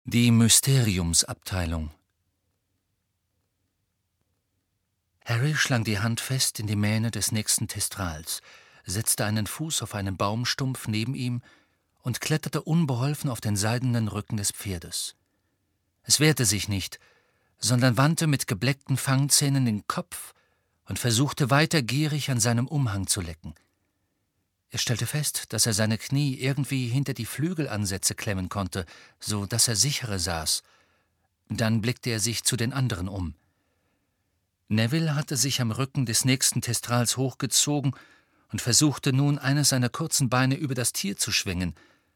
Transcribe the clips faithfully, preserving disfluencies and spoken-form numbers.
Die Mysteriumsabteilung. Harry schlang die Hand fest in die Mähne des nächsten Testrals, setzte einen Fuß auf einen Baumstumpf neben ihm und kletterte unbeholfen auf den seidenen Rücken des Pferdes. Es wehrte sich nicht, sondern wandte mit gebleckten Fangzähnen den Kopf und versuchte weiter gierig an seinem Umhang zu lecken. Er stellte fest, dass er seine Knie irgendwie hinter die Flügelansätze klemmen konnte, so dass er sicherer saß. Dann blickte er sich zu den anderen um. Neville hatte sich am Rücken des nächsten Testrals hochgezogen und versuchte nun, eines seiner kurzen Beine über das Tier zu schwingen.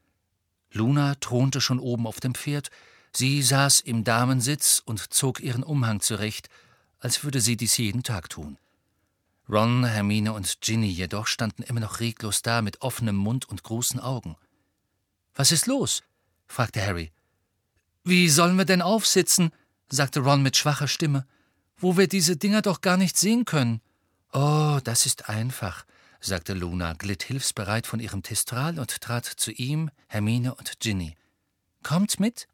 Luna thronte schon oben auf dem Pferd, sie saß im Damensitz und zog ihren Umhang zurecht, als würde sie dies jeden Tag tun. Ron, Hermine und Ginny jedoch standen immer noch reglos da mit offenem Mund und großen Augen. »Was ist los?« fragte Harry. »Wie sollen wir denn aufsitzen?« sagte Ron mit schwacher Stimme, »wo wir diese Dinger doch gar nicht sehen können.« »Oh, das ist einfach«, sagte Luna, glitt hilfsbereit von ihrem Testral und trat zu ihm, Hermine und Ginny. »Kommt mit!«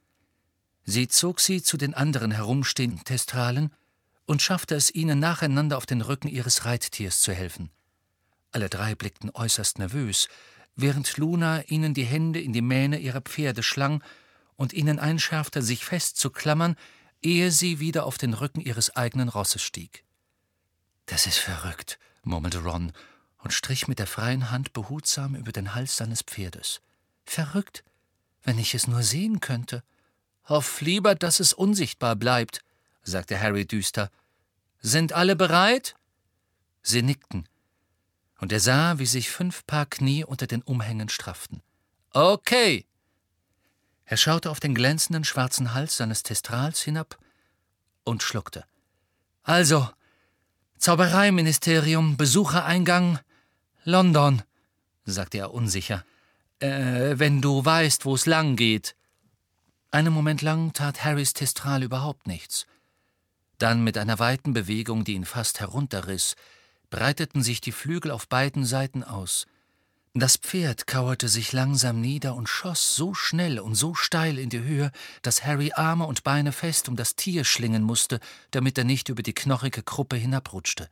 Sie zog sie zu den anderen herumstehenden Testralen und schaffte es ihnen nacheinander auf den Rücken ihres Reittiers zu helfen. Alle drei blickten äußerst nervös, während Luna ihnen die Hände in die Mähne ihrer Pferde schlang und ihnen einschärfte, sich festzuklammern, ehe sie wieder auf den Rücken ihres eigenen Rosses stieg. »Das ist verrückt«, murmelte Ron und strich mit der freien Hand behutsam über den Hals seines Pferdes. »Verrückt, wenn ich es nur sehen könnte.« »Hoff lieber, dass es unsichtbar bleibt«, sagte Harry düster. »Sind alle bereit?« Sie nickten, und er sah, wie sich fünf Paar Knie unter den Umhängen strafften. »Okay!« Er schaute auf den glänzenden schwarzen Hals seines Testrals hinab und schluckte. »Also, Zaubereiministerium, Besuchereingang, London«, sagte er unsicher. »Äh, wenn du weißt, wo es lang geht.« Einen Moment lang tat Harrys Testral überhaupt nichts. Dann mit einer weiten Bewegung, die ihn fast herunterriss, breiteten sich die Flügel auf beiden Seiten aus. Das Pferd kauerte sich langsam nieder und schoss so schnell und so steil in die Höhe, dass Harry Arme und Beine fest um das Tier schlingen musste, damit er nicht über die knochige Kruppe hinabrutschte.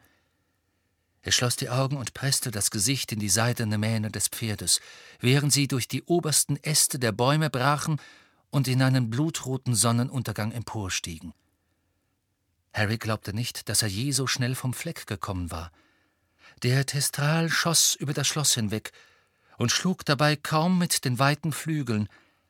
Er schloss die Augen und presste das Gesicht in die seidene Mähne des Pferdes, während sie durch die obersten Äste der Bäume brachen und in einen blutroten Sonnenuntergang emporstiegen. Harry glaubte nicht, dass er je so schnell vom Fleck gekommen war. Der Testral schoss über das Schloss hinweg und schlug dabei kaum mit den weiten Flügeln.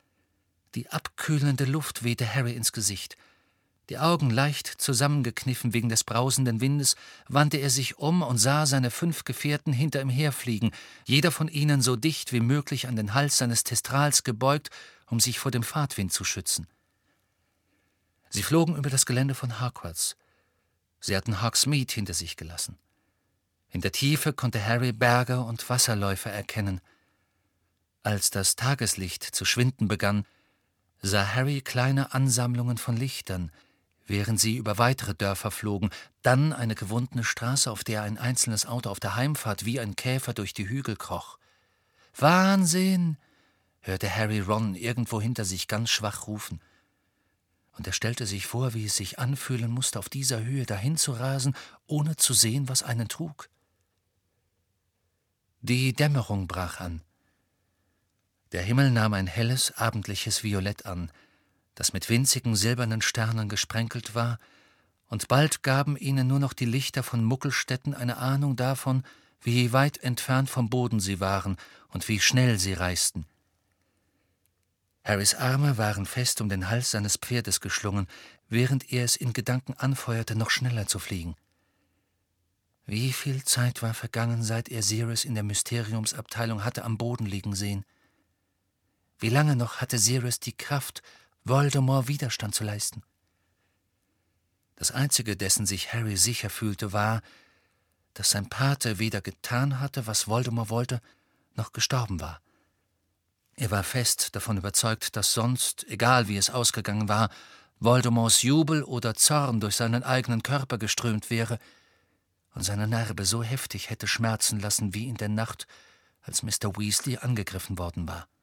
Die abkühlende Luft wehte Harry ins Gesicht. Die Augen leicht zusammengekniffen wegen des brausenden Windes, wandte er sich um und sah seine fünf Gefährten hinter ihm herfliegen, jeder von ihnen so dicht wie möglich an den Hals seines Testrals gebeugt, um sich vor dem Fahrtwind zu schützen. Sie flogen über das Gelände von Hogwarts. Sie hatten Hogsmeade hinter sich gelassen. In der Tiefe konnte Harry Berge und Wasserläufe erkennen. Als das Tageslicht zu schwinden begann, sah Harry kleine Ansammlungen von Lichtern, während sie über weitere Dörfer flogen, dann eine gewundene Straße, auf der ein einzelnes Auto auf der Heimfahrt wie ein Käfer durch die Hügel kroch. »Wahnsinn!« hörte Harry Ron irgendwo hinter sich ganz schwach rufen. Und er stellte sich vor, wie es sich anfühlen musste, auf dieser Höhe dahin zu rasen, ohne zu sehen, was einen trug. Die Dämmerung brach an. Der Himmel nahm ein helles, abendliches Violett an, das mit winzigen silbernen Sternen gesprenkelt war, und bald gaben ihnen nur noch die Lichter von Muggelstädten eine Ahnung davon, wie weit entfernt vom Boden sie waren und wie schnell sie reisten. Harrys Arme waren fest um den Hals seines Pferdes geschlungen, während er es in Gedanken anfeuerte, noch schneller zu fliegen. Wie viel Zeit war vergangen, seit er Sirius in der Mysteriumsabteilung hatte am Boden liegen sehen? Wie lange noch hatte Sirius die Kraft, Voldemort Widerstand zu leisten? Das Einzige, dessen sich Harry sicher fühlte, war, dass sein Pate weder getan hatte, was Voldemort wollte, noch gestorben war. Er war fest davon überzeugt, dass sonst, egal wie es ausgegangen war, Voldemorts Jubel oder Zorn durch seinen eigenen Körper geströmt wäre und seine Narbe so heftig hätte schmerzen lassen wie in der Nacht, als Mister Weasley angegriffen worden war.